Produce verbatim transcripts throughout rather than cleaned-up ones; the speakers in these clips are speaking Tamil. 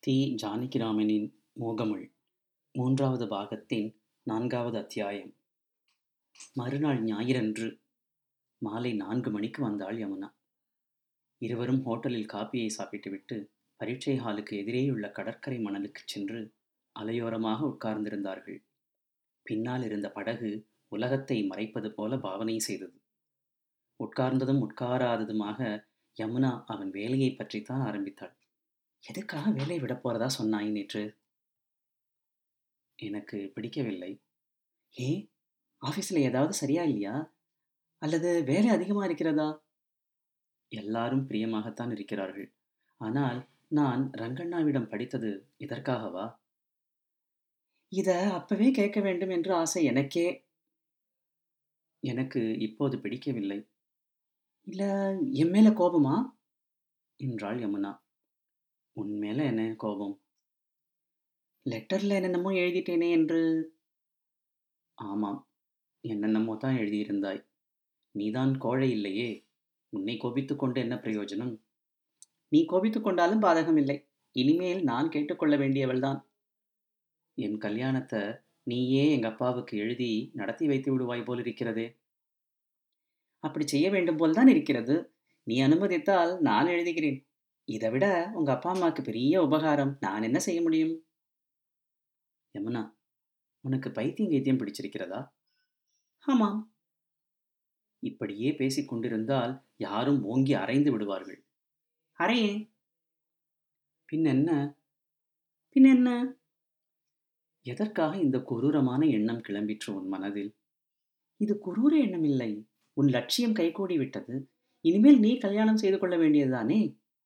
தி. ஜானகிராமனின் மோகமுள் மூன்றாவது பாகத்தின் நான்காவது அத்தியாயம். மறுநாள் ஞாயிறன்று மாலை நான்கு மணிக்கு வந்தாள் யமுனா. இருவரும் ஹோட்டலில் காப்பியை சாப்பிட்டுவிட்டு பரீட்சை ஹாலுக்கு எதிரேயுள்ள கடற்கரை மணலுக்குச் சென்று அலையோரமாக உட்கார்ந்திருந்தார்கள். பின்னால் இருந்த படகு உலகத்தை மறைப்பது போல பாவனை செய்தது. உட்கார்ந்ததும் உட்காராததுமாக யமுனா அவன் வேலையை பற்றித்தான் ஆரம்பித்தாள். எதுக்காக வேலை விட போறதா சொன்னாய் நேற்று? எனக்கு பிடிக்கவில்லை. ஏன், ஆபீஸ்ல ஏதாவது சரியா இல்லையா, அல்லது வேலை அதிகமா இருக்கிறதா? எல்லாரும் பிரியமாகத்தான் இருக்கிறார்கள். ஆனால் நான் ரங்கண்ணாவிடம் படித்தது இதற்காகவா? இத அப்பவே கேட்க வேண்டும் என்று ஆசை எனக்கே. எனக்கு இப்போது பிடிக்கவில்லை. இல்ல என் மேல கோபமா என்றாள் யமுனா. உன் மேல என்ன கோபம்? லெட்டர்ல என்னென்னமோ எழுதிட்டேனே என்று. ஆமாம், என்னென்னமோ தான் எழுதியிருந்தாய். நீதான் கோழை இல்லையே, உன்னை கோபித்துக் கொண்டு என்ன பிரயோஜனம்? நீ கோபித்துக் கொண்டாலும் பாதகமில்லை. இனிமேல் நான் கேட்டுக்கொள்ள வேண்டியவள்தான். என் கல்யாணத்தை நீயே எங்க அப்பாவுக்கு எழுதி நடத்தி வைத்து விடுவாய் போல் இருக்கிறதே. அப்படி செய்ய வேண்டும் போல்தான் இருக்கிறது. நீ அனுமதித்தால் நான் எழுதுகிறேன். இதை விட உங்க அப்பா அம்மாவுக்கு பெரிய உபகாரம். நான் என்ன செய்ய முடியும்? யமுனா, உனக்கு பைத்தியம் கீத்தியம் பிடிச்சிருக்கிறதா? ஆமாம். இப்படியே பேசிக் கொண்டிருந்தால் யாரும் ஓங்கி அறைந்து விடுவார்கள். அறையே. பின்னென்ன? பின்னென்ன? எதற்காக இந்த கொடூரமான எண்ணம் கிளம்பிற்று உன் மனதில்? இது கொடூர எண்ணம் இல்லை. உன் லட்சியம் கைகூடி விட்டது. இனிமேல் நீ கல்யாணம் செய்து கொள்ள வேண்டியதுதானே?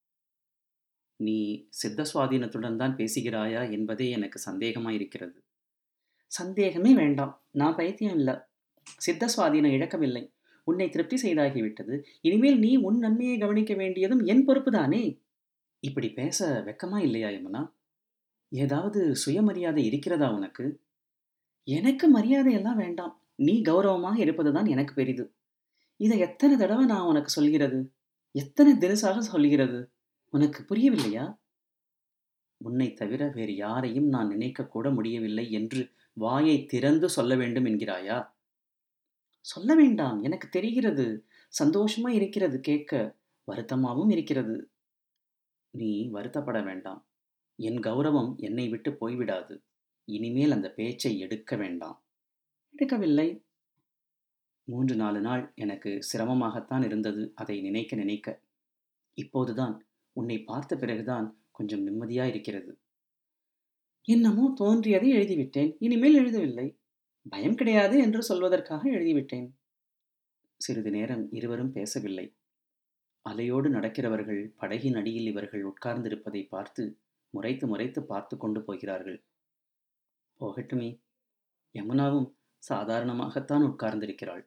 நீ சித்த சுவாதீனத்துடன் தான் பேசுகிறாயா என்பதே எனக்கு சந்தேகமாயிருக்கிறது. சந்தேகமே வேண்டாம். நான் பைத்தியம் இல்லை. சித்த சுவாதீனம் இழக்கவில்லை. உன்னை திருப்தி செய்தாகிவிட்டது. இனிமேல் நீ உன் நன்மையை கவனிக்க வேண்டியதும் என் பொறுப்புதானே? இப்படி பேச வெக்கமா இல்லையா யமுனா? ஏதாவது சுயமரியாதை இருக்கிறதா உனக்கு? எனக்கு மரியாதையெல்லாம் வேண்டாம். நீ கௌரவமாக இருப்பதுதான் எனக்கு பெரிது. இதை எத்தனை தடவை நான் உனக்கு சொல்கிறது? எத்தனை தினசாக சொல்கிறது? உனக்கு புரியவில்லையா? உன்னை தவிர வேறு யாரையும் நான் நினைக்க கூட முடியவில்லை என்று வாயை திறந்து சொல்ல வேண்டும் என்கிறாயா? சொல்ல வேண்டாம், எனக்கு தெரிகிறது. சந்தோஷமா இருக்கிறது கேட்க, வருத்தமாகவும் இருக்கிறது. நீ வருத்தப்பட வேண்டாம். என் கௌரவம் என்னை விட்டு போய்விடாது. இனிமேல் அந்த பேச்சை எடுக்க வேண்டாம். எடுக்கவில்லை. மூன்று நாலு நாள் எனக்கு சிரமமாகத்தான் இருந்தது அதை நினைக்க நினைக்க. இப்போதுதான், உன்னை பார்த்த பிறகுதான் கொஞ்சம் நிம்மதியா இருக்கிறது. என்னமோ தோன்றியதை எழுதிவிட்டேன். இனிமேல் எழுதவில்லை. பயம் கிடையாது என்று சொல்வதற்காக எழுதிவிட்டேன். சிறிது நேரம் இருவரும் பேசவில்லை. அலையோடு நடக்கிறவர்கள் படகின் அடியில் இவர்கள் உட்கார்ந்திருப்பதை பார்த்து முறைத்து முறைத்து பார்த்து கொண்டு போகிறார்கள். போகட்டுமே. யமுனாவும் சாதாரணமாகத்தான் உட்கார்ந்திருக்கிறாள்.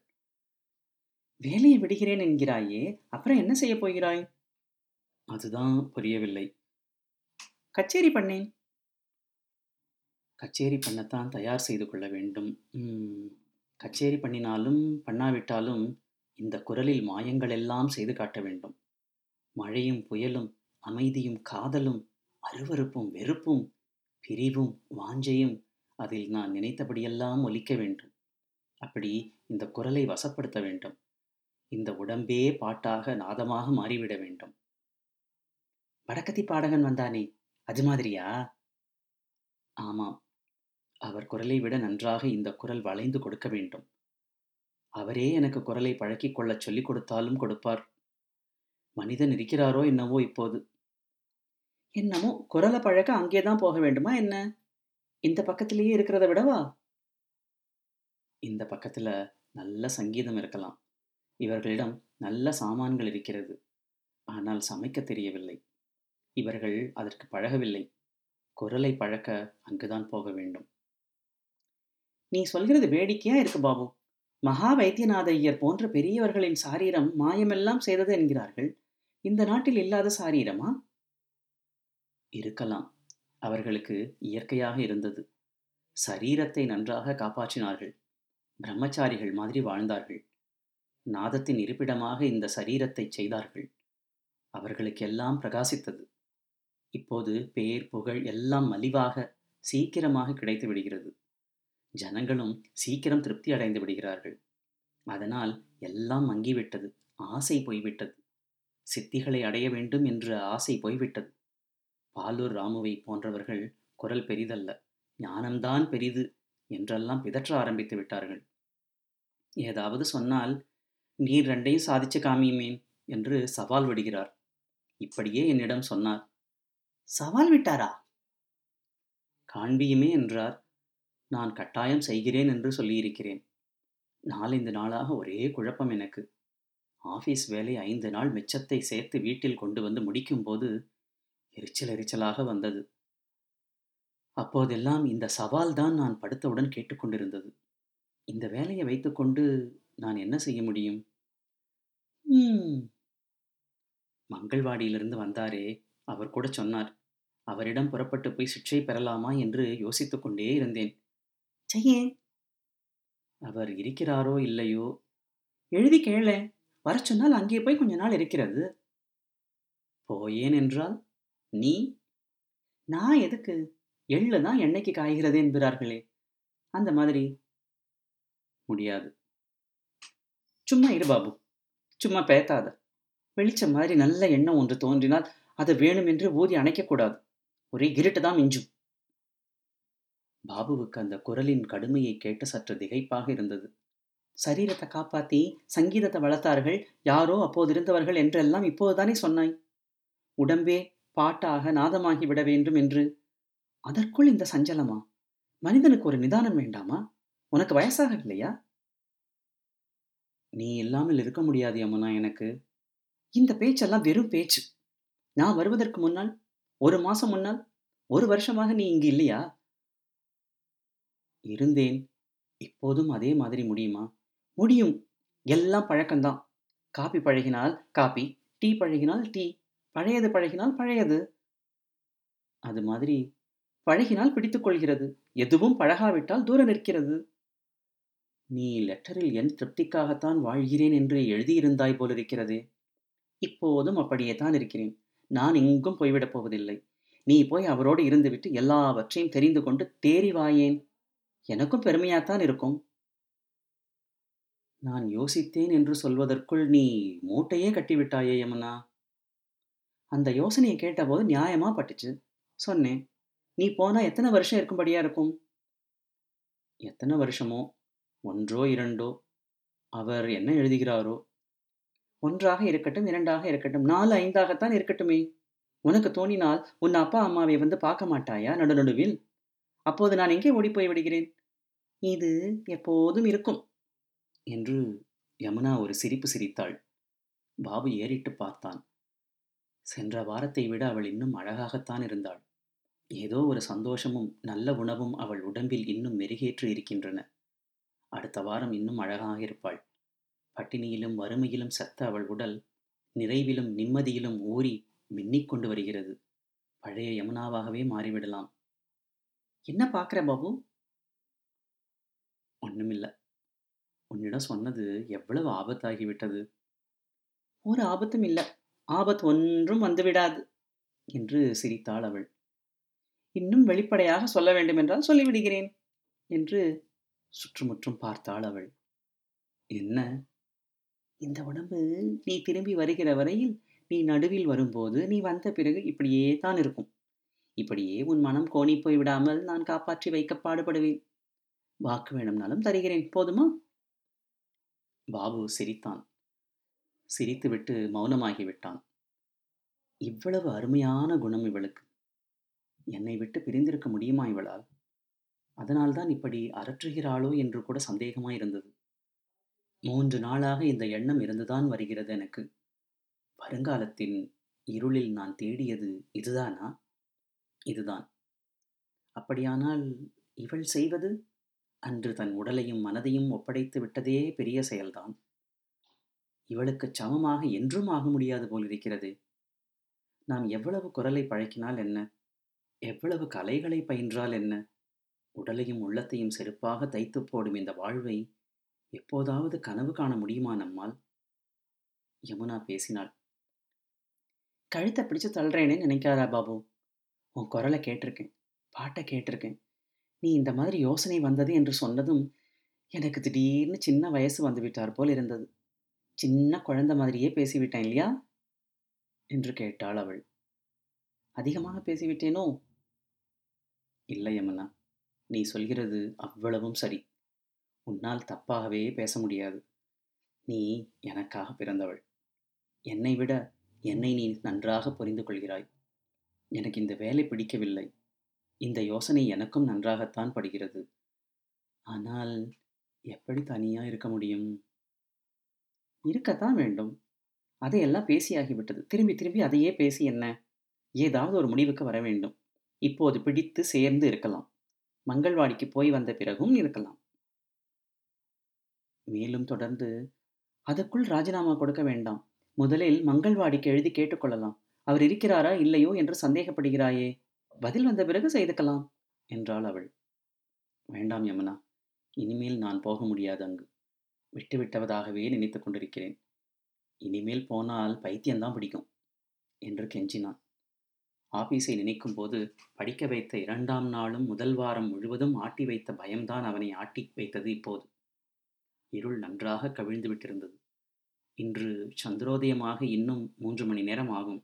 வேலையை விடுகிறேன் என்கிறாயே, அப்புறம் என்ன செய்ய போகிறாய்? அதுதான் புரியவில்லை. கச்சேரி பண்ணேன். கச்சேரி பண்ணத்தான் தயார் செய்து கொள்ள வேண்டும். கச்சேரி பண்ணினாலும் பண்ணாவிட்டாலும் இந்த குரலில் மாயங்கள் எல்லாம் செய்து காட்ட வேண்டும். மழையும் புயலும் அமைதியும் காதலும் அருவருப்பும் வெறுப்பும் பிரிவும் வாஞ்சையும் அதில் நான் நினைத்தபடியெல்லாம் ஒலிக்க வேண்டும். அப்படி இந்த குரலை வசப்படுத்த வேண்டும். இந்த உடம்பே பாட்டாக நாதமாக மாறிவிட வேண்டும். வடக்கத்தி பாடகன் வந்தானே, அது மாதிரியா? ஆமாம். அவர் குரலை விட நன்றாக இந்த குரல் வளைந்து கொடுக்க வேண்டும். அவரே எனக்கு குரலை பழக்கிக் கொள்ளச் சொல்லிக் கொடுத்தாலும் கொடுப்பார். மனிதன் இருக்கிறாரோ என்னவோ இப்போது. என்னமோ குரலை பழக்க அங்கேதான் போக வேண்டுமா என்ன? இந்த பக்கத்திலேயே இருக்கிறத விடவா? இந்த பக்கத்துல நல்ல சங்கீதம் இருக்கலாம். இவர்களிடம் நல்ல சாமான்கள் இருக்கிறது. ஆனால் சமைக்க தெரியவில்லை. இவர்கள் அதற்கு பழகவில்லை. குரலை பழக்க அங்குதான் போக வேண்டும். நீ சொல்கிறது வேடிக்கையா இருக்கு பாபு. மகா வைத்தியநாத ஐயர் போன்ற பெரியவர்களின் சாரீரம் மாயமெல்லாம் செய்தது என்கிறார்கள். இந்த நாட்டில் இல்லாத சாரீரமா? இருக்கலாம். அவர்களுக்கு இயற்கையாக இருந்தது. சரீரத்தை நன்றாக காப்பாற்றினார்கள். பிரம்மச்சாரிகள் மாதிரி வாழ்ந்தார்கள். நாதத்தின் இருப்பிடமாக இந்த சரீரத்தை செய்தார்கள். அவர்களுக்கெல்லாம் பிரகாசித்தது. இப்போது பேர், புகழ் எல்லாம் மலிவாக, சீக்கிரமாக கிடைத்து விடுகிறது. ஜனங்களும் சீக்கிரம் திருப்தி அடைந்து விடுகிறார்கள். அதனால் எல்லாம் மங்கிவிட்டது. ஆசை போய்விட்டது. சித்திகளை அடைய வேண்டும் என்ற ஆசை போய்விட்டது. பாலூர் ராமுவை போன்றவர்கள் குரல் பெரிதல்ல, ஞானம்தான் பெரிது என்றெல்லாம் பிதற்ற ஆரம்பித்து விட்டார்கள். ஏதாவது சொன்னால், நீர் ரெண்டையும் சாதிச்சு காமியுமேன் என்று சவால் விடுகிறார். இப்படியே என்னிடம் சொன்னார். சவால் விட்டாரா? காண்பியுமே என்றார். நான் கட்டாயம் செய்கிறேன் என்று சொல்லியிருக்கிறேன். நாலைந்து நாளாக ஒரே குழப்பம் எனக்கு. ஆபீஸ் வேலை ஐந்து நாள் மிச்சத்தை சேர்த்து வீட்டில் கொண்டு வந்து முடிக்கும்போது எரிச்சல் எரிச்சலாக வந்தது. அப்போதெல்லாம் இந்த சவால் தான் நான் படுத்தவுடன் கேட்டுக்கொண்டிருந்தது. இந்த வேலையை வைத்துக்கொண்டு நான் என்ன செய்ய முடியும்? ம் மங்கள்வாடியிலிருந்து வந்தாரே, அவர் கூட சொன்னார். அவரிடம் புறப்பட்டு போய் சிக்ஷை பெறலாமா என்று யோசித்துக் கொண்டே இருந்தேன். செய்யேன். அவர் இருக்கிறாரோ இல்லையோ? எழுதி கேளேன். வரச் சொன்னால் அங்கே போய் கொஞ்ச நாள் இருக்கிறது. போயேன் என்றால் நீ? நான் எதுக்கு? எள்ளு தான் எண்ணெய்க்கு காய்கிறது என்கிறார்களே, அந்த மாதிரி. முடியாது. சும்மா இரு பாபு. சும்மா பேத்தாத. வெளிச்சம் மாதிரி நல்ல எண்ணம் ஒன்று தோன்றினால் அதை வேணுமென்று ஊதி அணைக்கக்கூடாது. ஒரே இருட்டு தான் மிஞ்சும். பாபுவுக்கு அந்த குரலின் கடுமையை கேட்டு சற்று திகைப்பாக இருந்தது. சரீரத்தை காப்பாத்தி சங்கீதத்தை வளர்த்தார்கள் யாரோ அப்போது இருந்தவர்கள் என்றெல்லாம் இப்போதுதானே சொன்னாய். உடம்பே பாட்டாக நாதமாகி விட வேண்டும் என்று. அதற்குள் இந்த சஞ்சலமா? மனிதனுக்கு ஒரு நிதானம் வேண்டாமா? உனக்கு வயசாகவில்லையா? நீ இல்லாமல் இருக்க முடியாது யமுனா எனக்கு. இந்த பேச்செல்லாம் வெறும் பேச்சு. நான் வருவதற்கு முன்னால், ஒரு மாசம் முன்னால், ஒரு வருஷமாக நீ இங்கு இல்லையா? இருந்தேன். இப்போதும் அதே மாதிரி முடியுமா? முடியும். எல்லாம் பழக்கம்தான். காபி பழகினால் காபி, டீ பழகினால் டீ, பழையது பழகினால் பழையது. அது மாதிரி பழகினால் பிடித்துக் கொள்கிறது. எதுவும் பழகாவிட்டால் தூர நிற்கிறது. நீ லெட்டரில் என் திருப்திக்காகத்தான் வாழ்கிறேன் என்று எழுதியிருந்தாய் போலிருக்கிறதே. இப்போதும் அப்படியே தான் இருக்கிறேன். நான் எங்கும் போய்விடப் போவதில்லை. நீ போய் அவரோடு இருந்துவிட்டு எல்லாவற்றையும் தெரிந்து கொண்டு தேறி வாயேன். எனக்கும் பெருமையாத்தான் இருக்கும். நான் யோசித்தேன் என்று சொல்வதற்குள் நீ மூட்டையே கட்டிவிட்டாயே யமுனா. அந்த யோசனையை கேட்டபோது நியாயமா பட்டுச்சு. சொன்னேன். நீ போனா எத்தனை வருஷம் இருக்கும்படியா இருக்கும்? எத்தனை வருஷமோ, ஒன்றோ இரண்டோ. அவர் என்ன எழுதுகிறாரோ. ஒன்றாக இருக்கட்டும், இரண்டாக இருக்கட்டும், நாலு ஐந்தாகத்தான் இருக்கட்டுமே. உனக்கு தோணினால் உன் அப்பா அம்மாவை வந்து பார்க்க மாட்டாயா நடு நடுவில்? அப்போது நான் எங்கே ஓடிப்போய் விடுகிறேன்? இது எப்போதும் இருக்கும் என்று யமுனா ஒரு சிரிப்பு சிரித்தாள். பாபு ஏறிட்டு பார்த்தான். சென்ற வாரத்தை விட அவள் இன்னும் அழகாகத்தான் இருந்தாள். ஏதோ ஒரு சந்தோஷமும் நல்ல உணவும் அவள் உடம்பில் இன்னும் மெருகேற்று இருக்கின்றன. அடுத்த வாரம் இன்னும் அழகாக இருப்பாள். பட்டினியிலும் வறுமையிலும் செத்த அவள் உடல் நிறைவிலும் நிம்மதியிலும் ஊறி மின்னிக் கொண்டு வருகிறது. பழைய யமுனாவாகவே மாறிவிடலாம். என்ன பார்க்கிற பாபு? ஒண்ணுமில்ல. உன்னிடம் சொன்னது எவ்வளவு ஆபத்தாகிவிட்டது. ஒரு ஆபத்தும் இல்ல. ஆபத்து ஒன்றும் வந்துவிடாது என்று சிரித்தாள் அவள். இன்னும் வெளிப்படையாக சொல்ல வேண்டுமென்றால் சொல்லிவிடுகிறேன் என்று சுற்றுமுற்றும் பார்த்தாள் அவள். என்ன? இந்த உடம்பு நீ திரும்பி வருகிற வரையில், நீ நடுவில் வரும்போது, நீ வந்த பிறகு இப்படியே தான் இருக்கும். இப்படியே உன் மனம் கோணிப் போய் விடாமல் நான் காப்பாற்றி வைக்க பாடுபடுவேன். வாக்கு வேணும்னாலும் தருகிறேன். போதுமா? பாபு சிரித்தான். சிரித்துவிட்டு மௌனமாகிவிட்டான். இவ்வளவு அருமையான குணம் இவளுக்கு. என்னை விட்டு பிரிந்திருக்க முடியுமா இவளால்? அதனால்தான் இப்படி அரற்றுகிறாளோ என்று கூட சந்தேகமாயிருந்தது. மூன்று நாளாக இந்த எண்ணம் இருந்துதான் வருகிறது எனக்கு. வருங்காலத்தின் இருளில் நான் தேடியது இதுதானா? இதுதான். அப்படியானால் இவள் செய்வது? அன்று தன் உடலையும் மனதையும் ஒப்படைத்து விட்டதே பெரிய செயல்தான். இவளுக்குச் சமமாக என்றும் ஆக முடியாது போலிருக்கிறது. நாம் எவ்வளவு குரலை பழக்கினால் என்ன? எவ்வளவு கலைகளை பயின்றால் என்ன? உடலையும் உள்ளத்தையும் செருப்பாக தைத்துப் போடும் இந்த வாழ்வை எப்போதாவது கனவு காண முடியுமா நம்மால்? யமுனா பேசினாள். கழுத்தை பிடிச்சு தள்ளுறேனே நினைக்காதா பாபு. உன் குரலை கேட்டிருக்கேன், பாட்டை கேட்டிருக்கேன். நீ இந்த மாதிரி யோசனை வந்தது என்று சொன்னதும் எனக்கு திடீர்னு சின்ன வயசு வந்துவிட்டார் போல் இருந்தது. சின்ன குழந்தை மாதிரியே பேசிவிட்டேன் இல்லையா என்று கேட்டாள் அவள். அதிகமாக பேசிவிட்டேனோ? இல்லை யமுனா, நீ சொல்கிறது அவ்வளவும் சரி. உன்னால் தப்பாகவே பேச முடியாது. நீ எனக்காக பிறந்தவள். என்னை விட என்னை நீ நன்றாக புரிந்து கொள்கிறாய். எனக்கு இந்த வேலை பிடிக்கவில்லை. இந்த யோசனை எனக்கும் நன்றாகத்தான் படுகிறது. ஆனால் எப்படி தனியா இருக்க முடியும்? இருக்கத்தான் வேண்டும். அதையெல்லாம் பேசியாகிவிட்டது. திரும்பி திரும்பி அதையே பேசி என்ன? ஏதாவது ஒரு முடிவுக்கு வர வேண்டும். இப்போது பிடித்து சேர்ந்து இருக்கலாம். மங்கள்வாடிக்கு போய் வந்த பிறகும் இருக்கலாம். மேலும் தொடர்ந்து, அதற்குள் ராஜினாமா கொடுக்க வேண்டாம். முதலில் மங்கள்வாடிக்கு எழுதி கேட்டுக்கொள்ளலாம். அவர் இருக்கிறாரா இல்லையோ என்று சந்தேகப்படுகிறாயே, பதில் வந்த பிறகு செய்துக்கலாம் என்றாள் அவள். வேண்டாம் யமுனா, இனிமேல் நான் போக முடியாது அங்கு. விட்டுவிட்டவதாகவே நினைத்து கொண்டிருக்கிறேன். இனிமேல் போனால் பைத்தியம்தான் பிடிக்கும் என்று கெஞ்சினான். ஆபீஸை நினைக்கும் போது படிக்க வைத்த இரண்டாம் நாளும் முதல் வாரம் முழுவதும் ஆட்டி வைத்த பயம்தான் அவனை ஆட்டி வைத்தது. இப்போது இருள் நன்றாக கவிழ்ந்து விட்டிருந்தது. இன்று சந்திரோதயமாக இன்னும் மூன்று மணி நேரம் ஆகும்.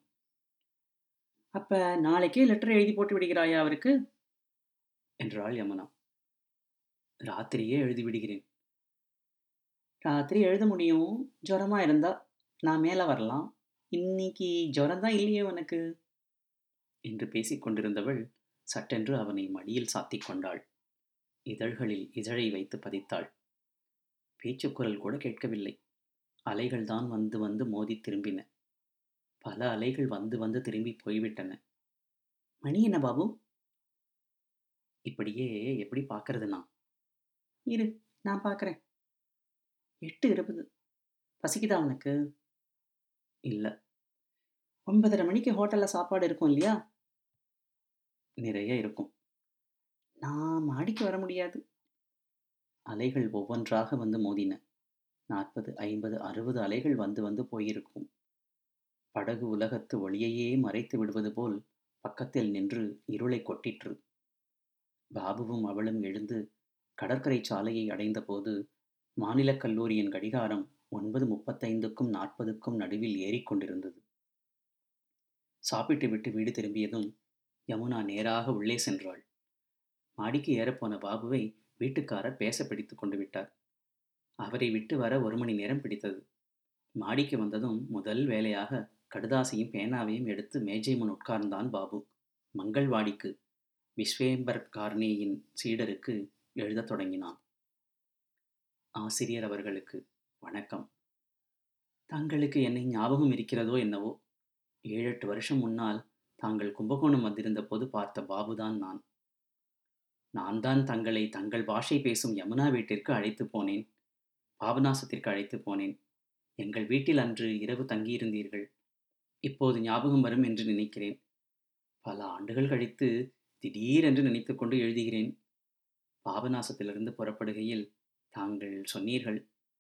அப்ப நாளைக்கே லெட்டர் எழுதி போட்டு விடுகிறாயா அவருக்கு என்றாள் யமுனா. ராத்திரியே எழுதி விடுகிறேன். ராத்திரி எழுத முடியும், ஜுரமா இருந்தா. நான் மேலே வரலாம். இன்னைக்கு ஜுரம்தான் இல்லையே உனக்கு என்று பேசிக் கொண்டிருந்தவள் சட்டென்று அவனை மடியில் சாத்திக் கொண்டாள். இதழ்களில் இதழை வைத்து பதித்தாள். பேச்சுக்குரல் கூட கேட்கவில்லை. அலைகள்தான் வந்து வந்து மோதி திரும்பின. பல அலைகள் வந்து வந்து திரும்பி போய்விட்டன. மணி என்ன பாபு? இப்படியே எப்படி பார்க்கறது நான்? இரு, நான் பார்க்கறேன். எட்டு இருபது. பசிக்குதா உனக்கு? இல்லை. ஒன்பதரை மணிக்கு ஹோட்டலில் சாப்பாடு இருக்கும் இல்லையா? நிறைய இருக்கும். நான் மாடிக்கு வர முடியாது. அலைகள் ஒவ்வொன்றாக வந்து மோதின. நாற்பது, ஐம்பது, அறுபது அலைகள் வந்து வந்து போயிருக்கும். படகு உலகத்து ஒளியையே மறைத்து விடுவது போல் பக்கத்தில் நின்று இருளை கொட்டிற்று. பாபுவும் அவளும் எழுந்து கடற்கரை சாலையை அடைந்தபோது மாநிலக் கல்லூரியின் கடிகாரம் ஒன்பது முப்பத்தைந்துக்கும் நாற்பதுக்கும் நடுவில் ஏறிக்கொண்டிருந்தது. சாப்பிட்டு விட்டு வீடு திரும்பியதும் யமுனா நேராக உள்ளே சென்றாள். மாடிக்கு ஏறப்போன பாபுவை வீட்டுக்காரர் பேச பிடித்து கொண்டு விட்டார். அவரை விட்டு வர ஒரு மணி நேரம் பிடித்தது. மாடிக்கு வந்ததும் முதல் வேலையாக கடுதாசியும் பேனாவையும் எடுத்து மேஜை முன் உட்கார்ந்தான் பாபு. மங்கள்வாடிக்கு விஸ்வேம்பர் கார்னேயின் சீடருக்கு எழுதத் தொடங்கினான். ஆசிரியர் அவர்களுக்கு வணக்கம். தாங்களுக்கு என்னை ஞாபகம் இருக்கிறதோ என்னவோ, ஏழெட்டு வருஷம் முன்னால் தாங்கள் கும்பகோணம் வந்திருந்த போது பார்த்த பாபுதான் நான். நான் தான் தங்களை தங்கள் பாஷை பேசும் யமுனா வீட்டிற்கு அழைத்து போனேன். பாபநாசத்திற்கு அழைத்து போனேன். எங்கள் வீட்டில் அன்று இரவு தங்கியிருந்தீர்கள். இப்போது ஞாபகம் வரும் என்று நினைக்கிறேன். பல ஆண்டுகள் கழித்து திடீரென்று நினைத்து கொண்டு எழுதுகிறேன். பாபநாசத்திலிருந்து புறப்படுகையில் தாங்கள் சொன்னீர்கள்,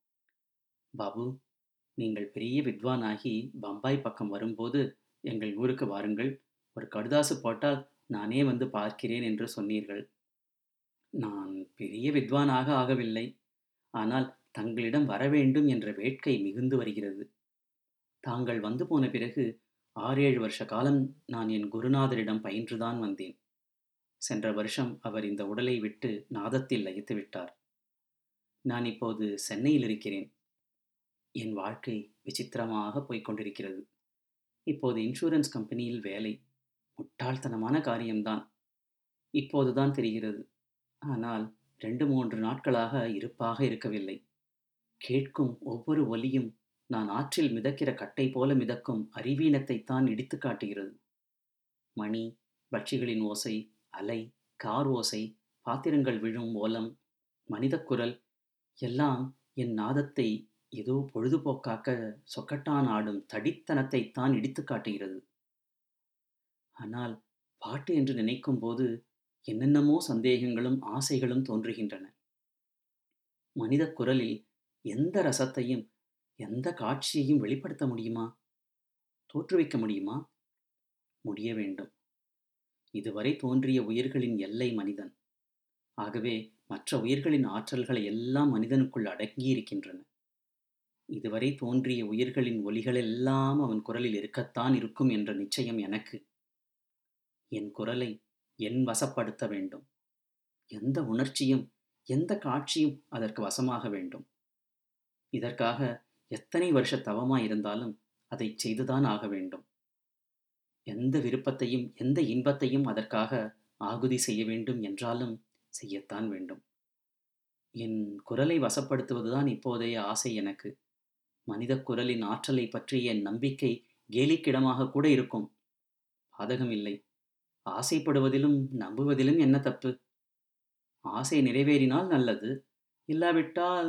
பாபு, நீங்கள் பெரிய வித்வானாகி பம்பாய் பக்கம் வரும்போது எங்கள் ஊருக்கு வாருங்கள், ஒரு கடுதாசு போட்டால் நானே வந்து பார்க்கிறேன் என்று சொன்னீர்கள். நான் பெரிய வித்வானாக ஆகவில்லை. ஆனால் தங்களிடம் வரவேண்டும் என்ற வேட்கை மிகுந்து வருகிறது. தாங்கள் வந்து போன பிறகு ஆறேழு வருஷ காலம் நான் என் குருநாதரிடம் பயின்றுதான் வந்தேன். சென்ற வருஷம் அவர் இந்த உடலை விட்டு நாதத்தில் லயித்து விட்டார். நான் இப்போது சென்னையில் இருக்கிறேன். என் வாழ்க்கை விசித்திரமாக போய்கொண்டிருக்கிறது. இப்போது இன்சூரன்ஸ் கம்பெனியில் வேலை. முட்டாள்தனமான காரியம்தான். இப்போதுதான் தெரிகிறது. ஆனால் ரெண்டு மூன்று நாட்களாக இருப்பாக இருக்கவில்லை. கேட்கும் ஒவ்வொரு ஒலியும் நான் ஆற்றில் மிதக்கிற கட்டை போல மிதக்கும் அறிவீனத்தைத்தான் இடித்து காட்டுகிறது. மணி, பட்சிகளின் ஓசை, அலை, கார் ஓசை, பாத்திரங்கள் விழும் ஓலம், மனித குரல் எல்லாம் என் நாதத்தை ஏதோ பொழுதுபோக்காக்க சொக்கட்டான் ஆடும் தடித்தனத்தைத்தான் இடித்து காட்டுகிறது. ஆனால் பாட்டு என்று நினைக்கும் போது என்னென்னமோ சந்தேகங்களும் ஆசைகளும் தோன்றுகின்றன. மனித குரலில் எந்த ரசத்தையும் எந்த காட்சியையும் வெளிப்படுத்த முடியுமா? தோற்றுவிக்க முடியுமா? முடிய வேண்டும். இதுவரை தோன்றிய உயிர்களின் எல்லை மனிதன். ஆகவே மற்ற உயிர்களின் ஆற்றல்களை எல்லாம் மனிதனுக்குள் அடங்கியிருக்கின்றன. இதுவரை தோன்றிய உயிர்களின் ஒலிகளெல்லாம் அவன் குரலில் இருக்கத்தான் இருக்கும் என்ற நிச்சயம் எனக்கு. என் குரலை என் வசப்படுத்த வேண்டும். எந்த உணர்ச்சியும் எந்த காட்சியும் அதற்கு வசமாக வேண்டும். இதற்காக எத்தனை வருஷ தவமாயிருந்தாலும் அதை செய்துதான் ஆக வேண்டும். எந்த விருப்பத்தையும் எந்த இன்பத்தையும் அதற்காக ஆகுதி செய்ய வேண்டும் என்றாலும் செய்யத்தான் வேண்டும். என் குரலை வசப்படுத்துவதுதான் இப்போதைய ஆசை எனக்கு. மனித குரலின் ஆற்றலை பற்றி என் நம்பிக்கை கேலிக்கிடமாக கூட இருக்கும். பாதகமில்லை. ஆசைப்படுவதிலும் நம்புவதிலும் என்ன தப்பு? ஆசை நிறைவேறினால் நல்லது. இல்லாவிட்டால்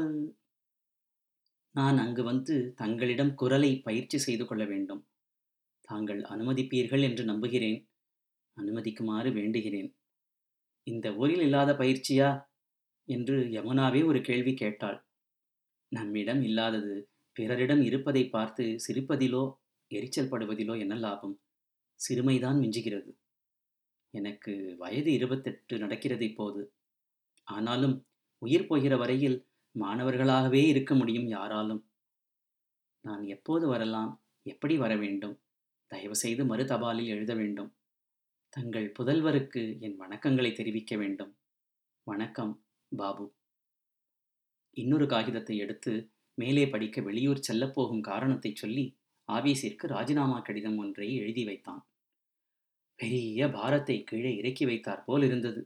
நான் அங்கு வந்து தங்களிடம் குரலை பயிற்சி செய்து கொள்ள வேண்டும். தாங்கள் அனுமதிப்பீர்கள் என்று நம்புகிறேன். அனுமதிக்குமாறு வேண்டுகிறேன். இந்த ஊரில் இல்லாத பயிற்சியா என்று யமுனாவே ஒரு கேள்வி கேட்டாள். நம்மிடம் இல்லாதது பிறரிடம் இருப்பதை பார்த்து சிரிப்பதிலோ எரிச்சல் படுவதிலோ என்ன லாபம்? சிறுமைதான் மிஞ்சுகிறது. எனக்கு வயது இருபத்தெட்டு நடக்கிறது இப்போது. ஆனாலும் உயிர் போகிற வரையில் மாணவர்களாகவே இருக்க முடியும் யாராலும். நான் எப்போது வரலாம்? எப்படி வர வேண்டும்? தயவு செய்து மறு தபாலில் எழுத வேண்டும். தங்கள் புதல்வருக்கு என் வணக்கங்களை தெரிவிக்க வேண்டும். வணக்கம், பாபு. இன்னொரு காகிதத்தை எடுத்து மேலே படிக்க வெளியூர் செல்லப்போகும் காரணத்தை சொல்லி ஆபீஸிற்கு ராஜினாமா கடிதம் ஒன்றை எழுதி வைத்தான். பெரிய பாரத்தை கீழே இறக்கி வைத்தார் போல் இருந்தது.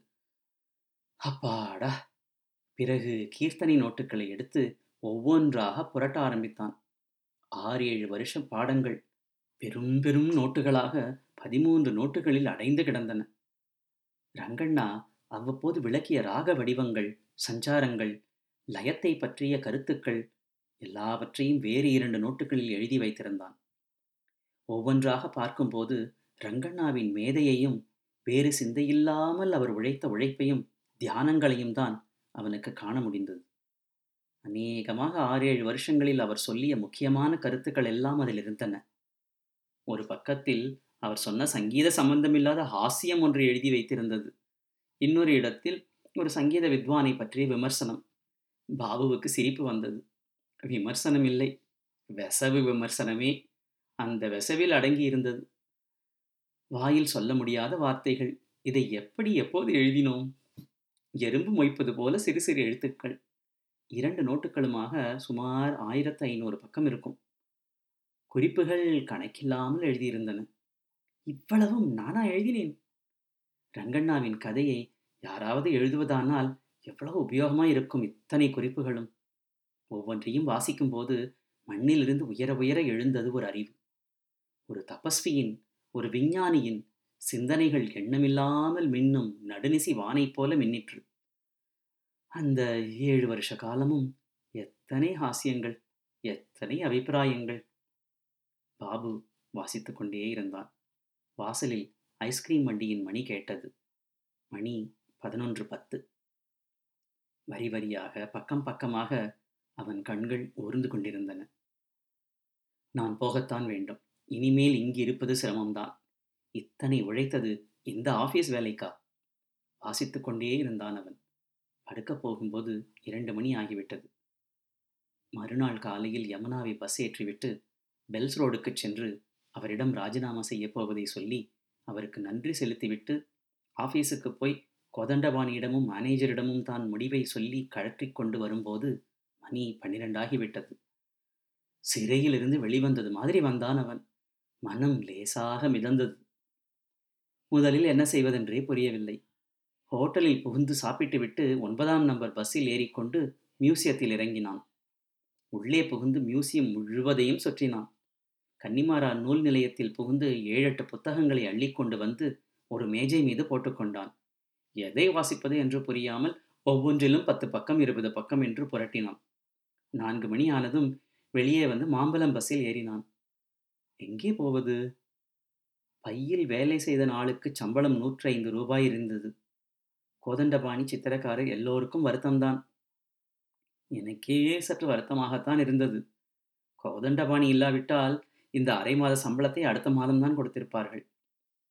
அப்பாடா! பிறகு கீர்த்தனை நோட்டுகளை எடுத்து ஒவ்வொன்றாக புரட்ட ஆரம்பித்தான். ஆறு ஏழு வருஷம் பாடங்கள் பெரும் பெரும் நோட்டுகளாக பதிமூன்று நோட்டுகளில் அடைந்து கிடந்தன. ரங்கண்ணா அவ்வப்போது விளக்கிய ராக வடிவங்கள், சஞ்சாரங்கள், லயத்தை பற்றிய கருத்துக்கள் எல்லாவற்றையும் வேறு இரண்டு நோட்டுகளில் எழுதி வைத்திருந்தான். ஒவ்வொன்றாக பார்க்கும்போது ரங்கண்ணாவின் மேதையையும் வேறு சிந்தையில்லாமல் அவர் உழைத்த உழைப்பையும் தியானங்களையும் தான் அவனுக்கு காண முடிந்தது. அநேகமாக ஆறு ஏழு வருஷங்களில் அவர் சொல்லிய முக்கியமான கருத்துக்கள் எல்லாம் அதில் இருந்தன. ஒரு பக்கத்தில் அவர் சொன்ன சங்கீத சம்பந்தமில்லாத ஹாஸ்யம் ஒன்று எழுதி வைத்திருந்தது. இன்னொரு இடத்தில் ஒரு சங்கீத வித்வானை பற்றிய விமர்சனம். பாபுவுக்கு சிரிப்பு வந்தது. விமர்சனம் இல்லை, வெசவு விமர்சனமே அந்த வெசவில் அடங்கி இருந்தது. வாயில் சொல்ல முடியாத வார்த்தைகள். இதை எப்படி எப்போது எழுதினோம்? எறும்பு மொய்ப்பது போல சிறு சிறு எழுத்துக்கள். இரண்டு நோட்டுகளுமாக சுமார் ஆயிரத்து ஐநூறு பக்கம் இருக்கும். குறிப்புகள் கணக்கில்லாமல் எழுதியிருந்தன. இவ்வளவும் நானா எழுதினேன்? ரங்கண்ணாவின் கதையை யாராவது எழுதுவதானால் எவ்வளவு உபயோகமாய் இருக்கும் இத்தனை குறிப்புகளும். ஒவ்வொன்றையும் வாசிக்கும் போது மண்ணிலிருந்து உயர உயர எழுந்தது ஒரு அறிவு. ஒரு தபஸ்வியின், ஒரு விஞ்ஞானியின் சிந்தனைகள் எண்ணமில்லாமல் மின்னும் நடுநிசி வானை போல மின்னிற்று. அந்த ஏழு வருஷ காலமும் எத்தனை ஹாஸ்யங்கள், எத்தனை அபிப்பிராயங்கள். பாபு வாசித்துக் கொண்டே இருந்தான். வாசலில் ஐஸ்கிரீம் வண்டியின் மணி கேட்டது. மணி பதினொன்று பத்து. வரி வரியாக பக்கம் பக்கமாக அவன் கண்கள் ஊர்ந்து கொண்டிருந்தன. நான் போகத்தான் வேண்டும். இனிமேல் இங்கு இருப்பது சிரமம்தான். இத்தனை உழைத்தது இந்த ஆபீஸ் வேலைக்கா? வாசித்துக் கொண்டே இருந்தான் அவன். படுக்கப் போகும்போது இரண்டு மணி ஆகிவிட்டது. மறுநாள் காலையில் யமுனாவை பஸ் ஏற்றிவிட்டு பெல்ஸ் ரோடுக்கு சென்று அவரிடம் ராஜினாமா செய்யப் போவதை சொல்லி அவருக்கு நன்றி செலுத்திவிட்டு ஆபீஸுக்கு போய் கோதண்டபாணியிடமும் மேனேஜரிடமும் தான் முடிவை சொல்லி கழற்றிக் கொண்டு வரும்போது மணி பன்னிரண்டாகிவிட்டது. சிறையிலிருந்து வெளிவந்தது மாதிரி வந்தான் அவன். மனம் லேசாக மிதந்தது. முதலில் என்ன செய்வதென்றே புரியவில்லை. ஹோட்டலில் புகுந்து சாப்பிட்டுவிட்டு ஒன்பதாம் நம்பர் பஸ்ஸில் ஏறிக்கொண்டு மியூசியத்தில் இறங்கினான். உள்ளே புகுந்து மியூசியம் முழுவதையும் சுற்றினான். கன்னிமாரா நூல் நிலையத்தில் புகுந்து ஏழெட்டு புத்தகங்களை அள்ளிக்கொண்டு வந்து ஒரு மேஜை மீது போட்டுக்கொண்டான். எதை வாசிப்பது என்று புரியாமல் ஒவ்வொன்றிலும் பத்து பக்கம் இருபது பக்கம் என்று புரட்டினான். நான்கு மணி ஆனதும் வெளியே வந்து மாம்பலம் பஸ்ஸில் ஏறினான். எங்கே போவது? பையில் வேலை செய்த நாளுக்கு சம்பளம் நூற்றி ஐந்து ரூபாய் இருந்தது. கோதண்டபாணி சித்திரக்காரர் எல்லோருக்கும் வருத்தம்தான். எனக்கே சற்று வருத்தமாகத்தான் இருந்தது. கோதண்டபாணி இல்லாவிட்டால் இந்த அரை மாத சம்பளத்தை அடுத்த மாதம்தான் கொடுத்திருப்பார்கள்.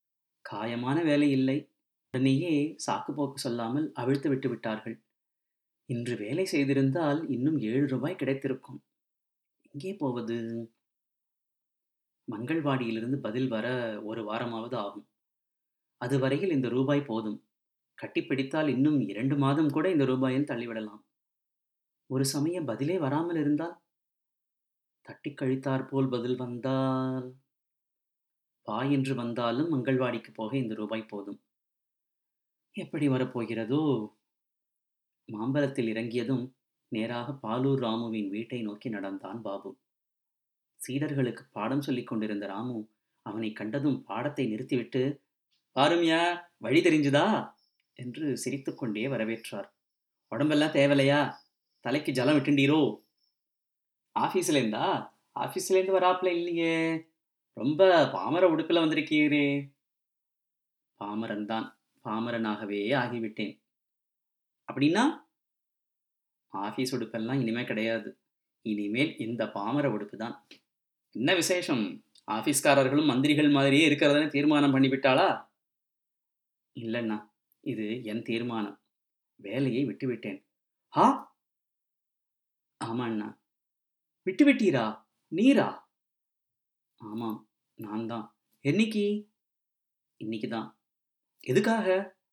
காயமான வேலை இல்லை. உடனேயே சாக்கு போக்கு சொல்லாமல் அவிழ்த்து விட்டு விட்டார்கள். இன்று வேலை செய்திருந்தால் இன்னும் ஏழு ரூபாய் கிடைத்திருக்கும். எங்கே போவது? மங்கள்வாடியிலிருந்து பதில் வர ஒரு வாரமாவது ஆகும். அதுவரையில் இந்த ரூபாய் போதும். கட்டிப்பிடித்தால் இன்னும் இரண்டு மாதம் கூட இந்த ரூபாயில் தள்ளிவிடலாம். ஒரு சமயம் பதிலே வராமல் இருந்தால், தட்டி கழித்தாற் போல் பதில் வந்தால், வா என்று வந்தாலும் மங்கள்வாடிக்கு போக இந்த ரூபாய் போதும். எப்படி வரப்போகிறதோ? மாம்பலத்தில் இறங்கியதும் நேராக பாலூர் ராமுவின் வீட்டை நோக்கி நடந்தான் பாபு. சீடர்களுக்கு பாடம் சொல்லிக் கொண்டிருந்த ராமு அவனை கண்டதும் பாடத்தை நிறுத்திவிட்டு, பாருமியா, வழி தெரிஞ்சுதா என்று சிரித்துக்கொண்டே வரவேற்றார். உடம்பெல்லாம் தேவலையா? தலைக்கு ஜலம் விட்டுண்டீரோ? ஆஃபீஸ்லேருந்தா? ஆஃபீஸ்லேருந்து வராப்புல இல்லையே, ரொம்ப பாமர உடுப்பில் வந்திருக்கீரே. பாமரன் தான், பாமரனாகவே ஆகிவிட்டேன். அப்படின்னா ஆஃபீஸ் உடுப்பெல்லாம் இனிமே கிடையாது. இனிமேல் இந்த பாமர உடுப்பு தான். என்ன விசேஷம்? ஆஃபீஸ்காரர்களும் மந்திரிகள் மாதிரியே இருக்கிறதுன்னு தீர்மானம் பண்ணிவிட்டாளா? இல்லைண்ணா, இது என் தீர்மானம். வேலையை விட்டுவிட்டேன். ஹா? ஆமாண்ணா. விட்டு விட்டீரா? நீரா? ஆமாம், நான் தான். என்னைக்கு? இன்னைக்கு தான். எதுக்காக?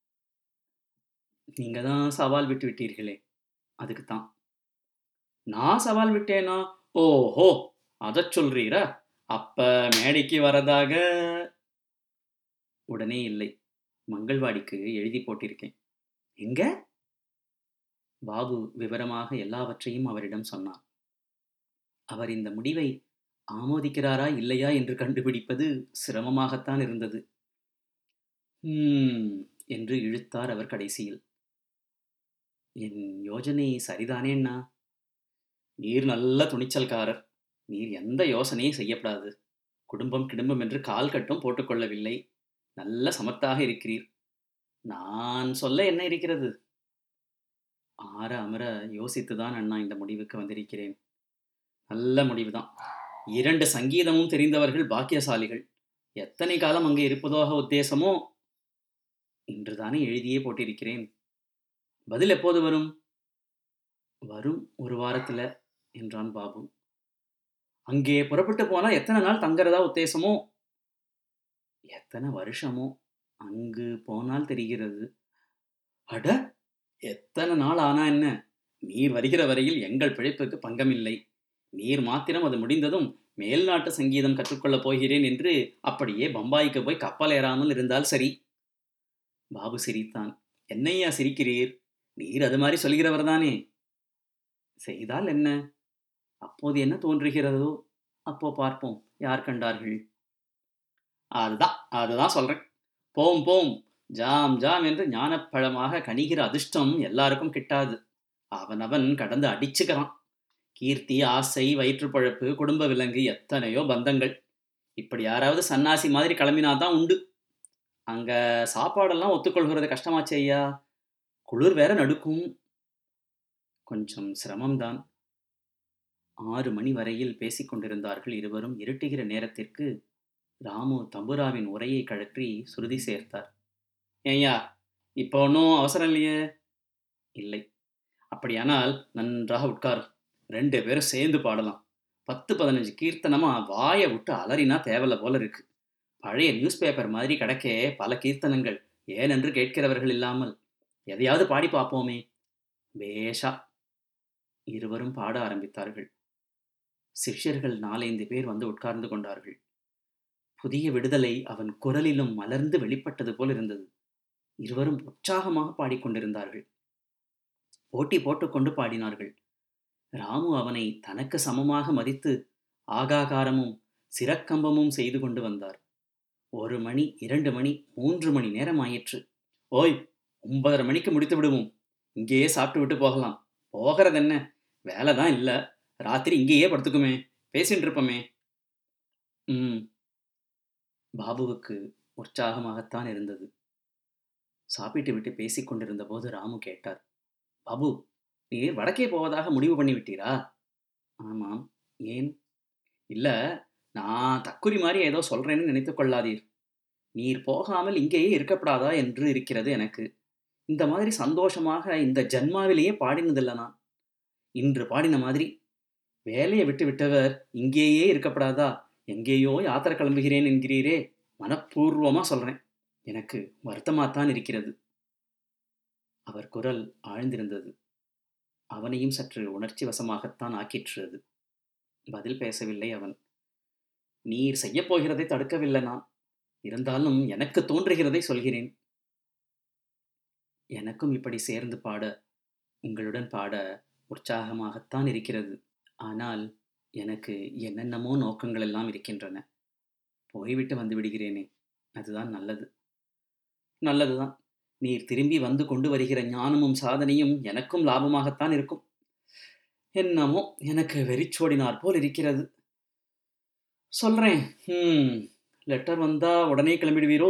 நீங்க தான் சவால் விட்டு விட்டீர்களே, அதுக்கு தான். நான் சவால் விட்டேனா? ஓஹோ, அதை சொல்றீரா? அப்ப மேடைக்கு வரதாக? உடனே இல்லை, மங்கள்வாடிக்கு எழுதி போட்டிருக்கேன். எங்க? பாபு விவரமாக எல்லாவற்றையும் அவரிடம் சொன்னார். அவர் இந்த முடிவை ஆமோதிக்கிறாரா இல்லையா என்று கண்டுபிடிப்பது சிரமமாகத்தான் இருந்தது. ம் என்று இழுத்தார் அவர் கடைசியில். என் யோஜனை சரிதானேண்ணா? நீர் நல்ல துணிச்சல்காரர். நீர் எந்த யோசனையும் செய்யப்படாது. குடும்பம் கிடும்பம் என்று கால் கட்டும் போட்டுக்கொள்ளவில்லை. நல்ல சமத்தாக இருக்கிறீர். நான் சொல்ல என்ன இருக்கிறது? ஆற அமர யோசித்துதான் அண்ணா இந்த முடிவுக்கு வந்திருக்கிறேன். நல்ல முடிவுதான். இரண்டு சங்கீதமும் தெரிந்தவர்கள் பாக்கியசாலிகள். எத்தனை காலம் அங்கே இருப்பதாக உத்தேசமோ? இன்றுதானே எழுதியே போட்டிருக்கிறேன். பதில் எப்போது வரும்? வரும் ஒரு வாரத்துல என்றான் பாபு. அங்கே புறப்பட்டு போனா எத்தனை நாள் தங்கறதா உத்தேசமோ? எத்தனை வருஷமோ? அங்கு போனால் தெரிகிறது. அட, எத்தனை நாள் ஆனா என்ன? நீர் வருகிற வரையில் எங்கள் பிழைப்புக்கு பங்கமில்லை. நீர் மாத்திரம் அது முடிந்ததும் மேல்நாட்டு சங்கீதம் கற்றுக்கொள்ளப் போகிறேன் என்று அப்படியே பம்பாய்க்கு போய் கப்பல் ஏறாமல் இருந்தால் சரி. பாபு சிரித்தான். என்னையா சிரிக்கிறீர்? நீர் அது மாதிரி சொல்கிறவர் தானே. செய்தால் என்ன? அப்போது என்ன தோன்றுகிறதோ அப்போ பார்ப்போம். யார் கண்டார்கள்? அதுதான் அதுதான் சொல்றேன். போம் போம், ஜாம் ஜாம் என்று ஞானப்பழமாக கனிகிற அதிர்ஷ்டம் எல்லாருக்கும் கிட்டாது. அவனவன் கடந்து அடிச்சுக்கிறான். கீர்த்தி, ஆசை, வயிற்றுப்பழப்பு, குடும்ப விலங்கு, எத்தனையோ பந்தங்கள். இப்படி யாராவது சன்னாசி மாதிரி கிளம்பினாதான் உண்டு. அங்க சாப்பாடெல்லாம் ஒத்துக்கொள்கிறது கஷ்டமாச்சு ஐயா. குளிர் வேற நடுக்கும். கொஞ்சம் சிரமம்தான். ஆறு மணி வரையில் பேசிக்கொண்டிருந்தார்கள் இருவரும். இருட்டுகிற நேரத்திற்கு ராமு தம்புராவின் உரையை கழற்றி சுருதி சேர்த்தார். ஏய்யா, இப்போ ஒன்றும் அவசரம் இல்லையே? இல்லை. அப்படியானால் நன்றாக உட்கார். ரெண்டு பேரும் சேர்ந்து பாடலாம். பத்து பதினஞ்சு கீர்த்தனமா வாயை விட்டு அலறினா தேவலை போல இருக்கு. பழைய நியூஸ் பேப்பர் மாதிரி கிடக்கே பல கீர்த்தனங்கள். ஏனென்று கேட்கிறவர்கள் இல்லாமல் எதையாவது பாடி பார்ப்போமே. பேஷா. இருவரும் பாட ஆரம்பித்தார்கள். சிஷ்யர்கள் நாலைந்து பேர் வந்து உட்கார்ந்து கொண்டார்கள். புதிய விடுதலை அவன் குரலிலும் மலர்ந்து வெளிப்பட்டது போல் இருந்தது. இருவரும் உற்சாகமாக பாடிக்கொண்டிருந்தார்கள். போட்டி போட்டுக்கொண்டு பாடினார்கள். ராமு அவனை தனக்கு சமமாக மதித்து ஆகாகாரமும் சிரக்கம்பமும் செய்து கொண்டு வந்தார். ஒரு மணி, இரண்டு மணி, மூன்று மணி நேரம் ஆயிற்று. ஓய், ஒன்பதரை மணிக்கு முடித்து விடுவோம். இங்கேயே சாப்பிட்டு விட்டு போகலாம். போகிறது என்ன, வேலை தான் இல்லை. ராத்திரி இங்கேயே படுத்துக்குமே, பேசிட்டு இருப்போமே. ம் பாபுவுக்கு உற்சாகமாகத்தான் இருந்தது. சாப்பிட்டு விட்டு பேசிக்கொண்டிருந்த போது ராமு கேட்டார். பாபு, நீர் வடக்கே போவதாக முடிவு பண்ணிவிட்டீரா? ஆமாம். ஏன்? இல்லை, நான் தக்குரி மாதிரி ஏதோ சொல்றேன்னு நினைத்து கொள்ளாதீர். நீர் போகாமல் இங்கேயே இருக்கப்படாதா என்று இருக்கிறது எனக்கு. இந்த மாதிரி சந்தோஷமாக இந்த ஜன்மாவிலேயே பாடினதில்ல நான். இன்று பாடின மாதிரி. வேலைய விட்டு விட்டவர் இங்கேயே இருக்கப்படாதா? எங்கேயோ யாத்திரை கிளம்புகிறேன் என்கிறீரே! மனப்பூர்வமா சொல்றேன். எனக்கு வருத்தமாத்தான் இருக்கிறது. அவர் குரல் ஆழ்ந்திருந்தது. அவனையும் சற்று உணர்ச்சி வசமாகத்தான் ஆக்கிற்று அது. பதில் பேசவில்லை அவன். நீர் செய்யப் போகிறதை தடுக்கவில்லை நான். இருந்தாலும் எனக்கு தோன்றுகிறதை சொல்கிறேன். எனக்கும் இப்படி சேர்ந்து பாட, உங்களுடன் பாட உற்சாகமாகத்தான் இருக்கிறது. ஆனால் எனக்கு என்னென்னமோ நோக்கங்கள் எல்லாம் இருக்கின்றன. போய்விட்டு வந்து விடுகிறேனே, அதுதான் நல்லது. நல்லதுதான். நீர் திரும்பி வந்து கொண்டு வருகிற ஞானமும் சாதனையும் எனக்கும் லாபமாகத்தான் இருக்கும். என்னமோ எனக்கு வெறிச்சோடினார் போல் இருக்கிறது. சொல்றேன். ம் லெட்டர் வந்தா உடனே கிளம்பிடுவீரோ?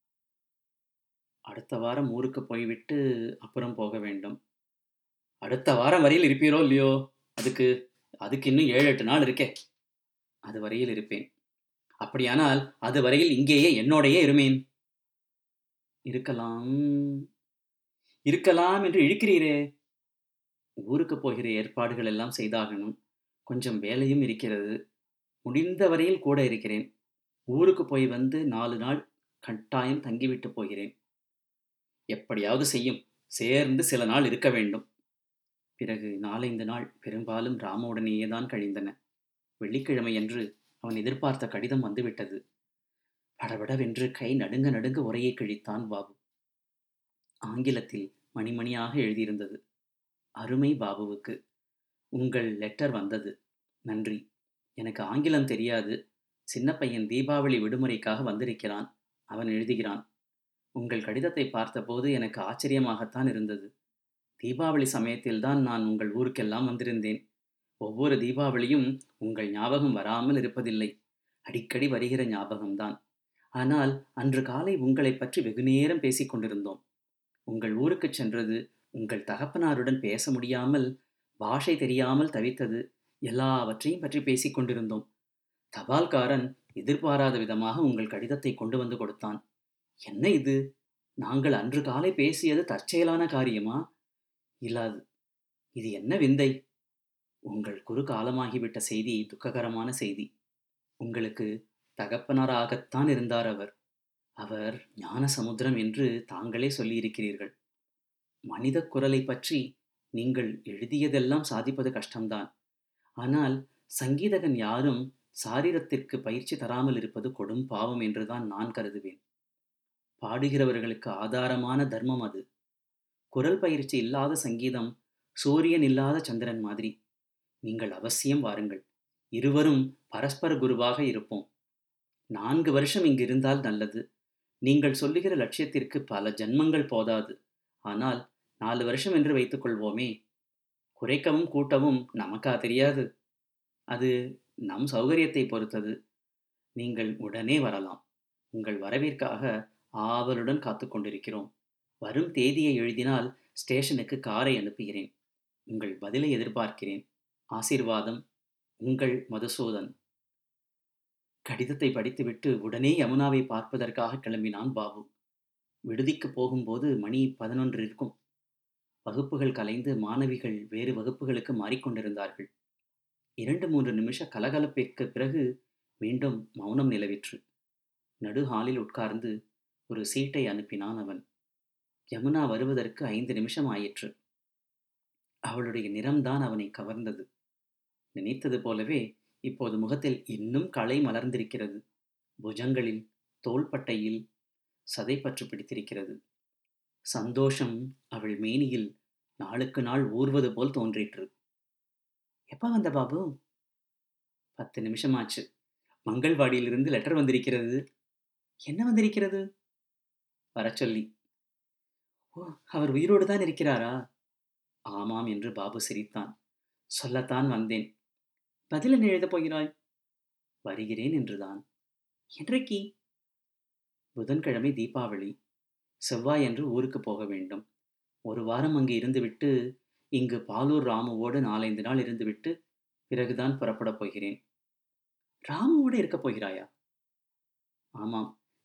அடுத்த வாரம் ஊருக்கு போய்விட்டு அப்புறம் போக வேண்டும். அடுத்த வாரம் வரையில் இருப்பீரோ இல்லையோ? அதுக்கு அதுக்கு இன்னும் ஏழு எட்டு நாள் இருக்கே. அது வரையில் இருப்பேன். அப்படியானால் அது வரையில் இங்கேயே என்னோடையே இருமேன். இருக்கலாம் இருக்கலாம் என்று இழுக்கிறீரே. ஊருக்கு போகிற ஏற்பாடுகள் எல்லாம் செய்தாகணும். கொஞ்சம் வேலையும் இருக்கிறது. முடிந்த வரையில் கூட இருக்கிறேன். ஊருக்கு போய் வந்து நாலு நாள் கட்டாயம் தங்கிவிட்டு போகிறேன். எப்படியாவது செய்யும். சேர்ந்து சில நாள் இருக்க வேண்டும். பிறகு நாலைந்து நாள் பெரும்பாலும் ராமுடனேயே தான் கழிந்தன. வெள்ளிக்கிழமையன்று அவன் எதிர்பார்த்த கடிதம் வந்துவிட்டது. படபடவென்று கை நடுங்க நடுங்க உரையை கிழித்தான் பாபு. ஆங்கிலத்தில் மணிமணியாக எழுதியிருந்தது. அருமை பாபுவுக்கு, உங்கள் லெட்டர் வந்தது. நன்றி. எனக்கு ஆங்கிலம் தெரியாது. சின்ன பையன் தீபாவளி விடுமுறைக்காக வந்திருக்கிறான். அவன் எழுதுகிறான். உங்கள் கடிதத்தை பார்த்தபோது எனக்கு ஆச்சரியமாகத்தான் இருந்தது. தீபாவளி சமயத்தில்தான் நான் உங்கள் ஊருக்கெல்லாம் வந்திருந்தேன். ஒவ்வொரு தீபாவளியும் உங்கள் ஞாபகம் வராமல் இருப்பதில்லை. அடிக்கடி வருகிற ஞாபகம்தான். ஆனால் அன்று காலை உங்களை பற்றி வெகுநேரம் பேசிக் கொண்டிருந்தோம். உங்கள் ஊருக்குச் சென்றது, உங்கள் தகப்பனாருடன் பேச முடியாமல், பாஷை தெரியாமல் தவித்தது, எல்லாவற்றையும் பற்றி பேசிக் கொண்டிருந்தோம். தபால்காரன் எதிர்பாராத விதமாக உங்கள் கடிதத்தை கொண்டு வந்து கொடுத்தான். என்ன இது? நாங்கள் அன்று காலை பேசியது தற்செயலான காரியமா? இல்லாது. இது என்ன விந்தை? உங்கள் குரு காலமாகிவிட்ட செய்தி துக்ககரமான செய்தி. உங்களுக்கு தகப்பனாராகத்தான் இருந்தார் அவர். அவர் ஞான சமுத்திரம் என்று தாங்களே சொல்லியிருக்கிறீர்கள். மனித குரலை பற்றி நீங்கள் எழுதியதெல்லாம் சாதிப்பது கஷ்டம்தான். ஆனால் சங்கீதகன் யாரும் சாரீரத்திற்கு பயிற்சி தராமல் இருப்பது கொடும் பாவம் என்றுதான் நான் கருதுவேன். பாடுகிறவர்களுக்கு ஆதாரமான தர்மம் அது. குரல் பயிற்சி இல்லாத சங்கீதம் சூரியன் இல்லாத சந்திரன் மாதிரி. நீங்கள் அவசியம் வாருங்கள். இருவரும் பரஸ்பர குருவாக இருப்போம். நான்கு வருஷம் இங்கு இருந்தால் நல்லது. நீங்கள் சொல்லுகிற லட்சியத்திற்கு பல ஜன்மங்கள் போதாது. ஆனால் நாலு வருஷம் என்று வைத்துக் கொள்வோமே. குறைக்கவும் கூட்டவும் நமக்கா தெரியாது. அது நம் சௌகரியத்தை பொறுத்தது. நீங்கள் உடனே வரலாம். உங்கள் வரவிற்காக ஆவலுடன் காத்து கொண்டிருக்கிறோம். வரும் தேதியை எழுதினால் ஸ்டேஷனுக்கு காரை அனுப்புகிறேன். உங்கள் பதிலை எதிர்பார்க்கிறேன். ஆசீர்வாதம், உங்கள் மதுசூதன். கடிதத்தை படித்துவிட்டு உடனே யமுனாவை பார்ப்பதற்காக கிளம்பினான் பாபு. விடுதிக்கு போகும்போது மணி பதினொன்று இருக்கும். வகுப்புகள் கலைந்து மாணவிகள் வேறு வகுப்புகளுக்கு மாறிக்கொண்டிருந்தார்கள். இரண்டு மூன்று நிமிஷ கலகலப்பிற்கு பிறகு மீண்டும் மௌனம் நிலவிற்று. நடு ஹாலில் உட்கார்ந்து ஒரு சீட்டை அனுப்பினான் அவன். யமுனா வருவதற்கு ஐந்து நிமிஷம் ஆயிற்று. அவளுடைய நிறம்தான் அவனை கவர்ந்தது. நினைத்தது போலவே இப்போது முகத்தில் இன்னும் களை மலர்ந்திருக்கிறது. புஜங்களில், தோள்பட்டையில் சதைப்பற்று பிடித்திருக்கிறது. சந்தோஷம் அவள் மேனியில் நாளுக்கு நாள் ஊர்வது போல் தோன்றிற்று. எப்ப வந்த பாபு? பத்து நிமிஷமாச்சு. மங்கள்வாடியிலிருந்து லெட்டர் வந்திருக்கிறது. என்ன வந்திருக்கிறது? வரச்சொல்லி. ஓ, அவர் உயிரோடு தான் இருக்கிறாரா? ஆமாம் என்று பாபு சிரித்தான். சொல்லத்தான் வந்தேன். பதில் என்ன எழுதப் போகிறாய்? வருகிறேன் என்றுதான். என்றைக்கு? புதன்கிழமை தீபாவளி. செவ்வாயன்று ஊருக்கு போக வேண்டும். ஒரு வாரம் அங்கு இருந்துவிட்டு இங்கு பாலூர் ராமுவோடு நாலைந்து நாள் இருந்துவிட்டு பிறகுதான் புறப்படப் போகிறேன். ராமுவோடு இருக்கப் போகிறாயா? ஆமாம்.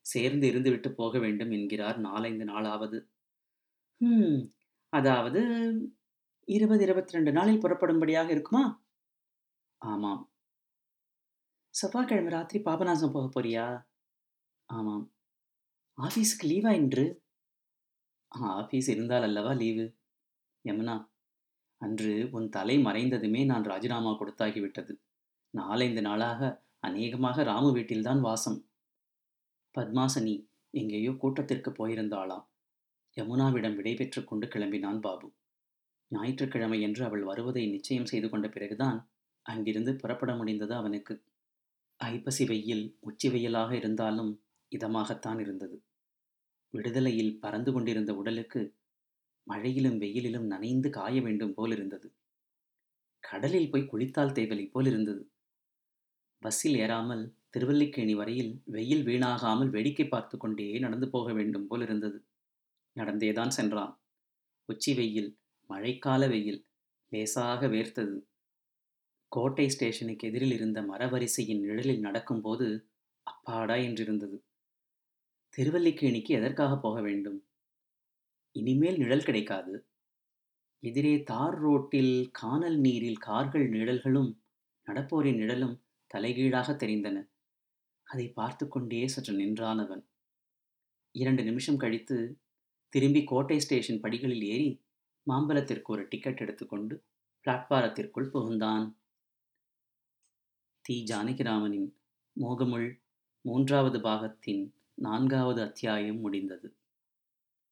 சேர்ந்து இருந்துவிட்டு போக வேண்டும் என்கிறார் நாலைந்து நாளாவது. ம். அதாவது இருபது, இருபத்தி இரண்டு நாளில் புறப்படும்படியாக இருக்குமா? ஆமாம். செவ்வாய்க்கிழமை ராத்திரி பாபநாசம் போகப் போறியா? ஆமாம். ஆஃபீஸுக்கு லீவா இன்று? ஆஃபீஸ் இருந்தால் அல்லவா லீவு. யமுனா, அன்று உன் தலை மறைந்ததுமே நான் ராஜினாமா கொடுத்தாகிவிட்டது. நாலைந்து நாளாக அநேகமாக ராமு வீட்டில்தான் வாசம். பத்மாசனி எங்கேயோ கூட்டத்திற்கு போயிருந்தாளாம். யமுனாவிடம் விடை பெற்றுக் கொண்டு கிளம்பினான் பாபு. ஞாயிற்றுக்கிழமையன்று அவள் வருவதை நிச்சயம் செய்து கொண்ட பிறகுதான் அங்கிருந்து புறப்பட முடிந்தது அவனுக்கு. ஐப்பசி வெயில் உச்சி வெயிலாக இருந்தாலும் இதமாகத்தான் இருந்தது. விடுதலையில் பறந்து கொண்டிருந்த உடலுக்கு மழையிலும் வெயிலிலும் நனைந்து காய வேண்டும் போல் இருந்தது. கடலில் போய் குளித்தால் தேவலை போல் இருந்தது. பஸ்ஸில் ஏறாமல் திருவல்லிக்கேணி வரையில் வெயில் வீணாகாமல் வேடிக்கை பார்த்து கொண்டே நடந்து போக வேண்டும் போல் இருந்தது. நடந்தேதான் சென்றான். உச்சி வெயில், மழைக்கால வெயில், லேசாக வேர்த்தது. கோட்டை ஸ்டேஷனுக்கு எதிரில் இருந்த மரவரிசையின் நிழலில் நடக்கும்போது அப்பாடா என்றிருந்தது. திருவல்லிக்கேணிக்கு எதற்காக போக வேண்டும்? இனிமேல் நிழல் கிடைக்காது. எதிரே தார் ரோட்டில் கானல் நீரில் கார்கள் நிழல்களும் நடப்போரின் நிழலும் தலைகீழாக தெரிந்தன. அதை பார்த்து கொண்டே சற்று நின்றான் அவன். இரண்டு நிமிஷம் கழித்து திரும்பி கோட்டை ஸ்டேஷன் படிகளில் ஏறி மாம்பலத்திற்கு ஒரு டிக்கெட் எடுத்துக்கொண்டு பிளாட்பாரத்திற்குள் புகுந்தான். தி. ஜானகிராமனின் மோகமுள் மூன்றாவது பாகத்தின் நான்காவது அத்தியாயம் முடிந்தது.